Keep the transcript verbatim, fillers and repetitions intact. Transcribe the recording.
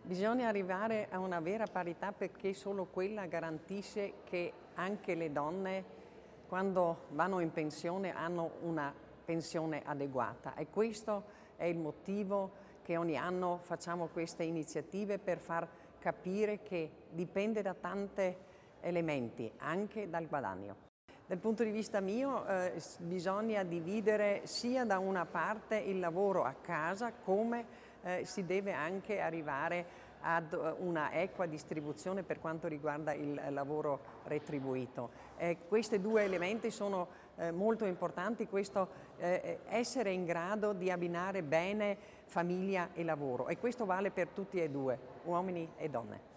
Bisogna arrivare a una vera parità perché solo quella garantisce che anche le donne, quando vanno in pensione, hanno una pensione adeguata. E questo è il motivo che ogni anno facciamo queste iniziative per far capire che dipende da tanti elementi, anche dal guadagno. Dal punto di vista mio eh, bisogna dividere sia da una parte il lavoro a casa come eh, si deve anche arrivare ad una equa distribuzione per quanto riguarda il lavoro retribuito. Eh, questi due elementi sono eh, molto importanti, questo eh, essere in grado di abbinare bene famiglia e lavoro, e questo vale per tutti e due, uomini e donne.